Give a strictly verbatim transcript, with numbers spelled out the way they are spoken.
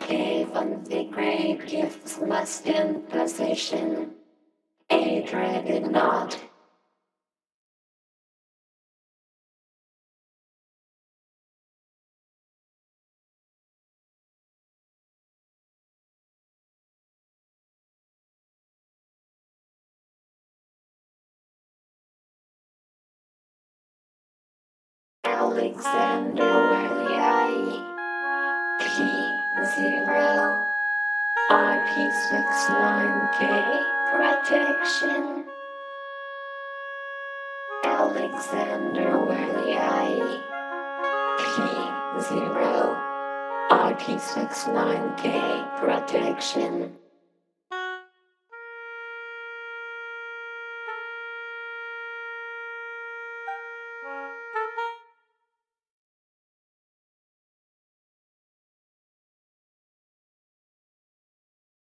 Given the great gifts must in position, a dreaded knot. Alexander Whaley, P zero, R P six nine K protection. Alexander Whaley, P zero, R P six nine K protection.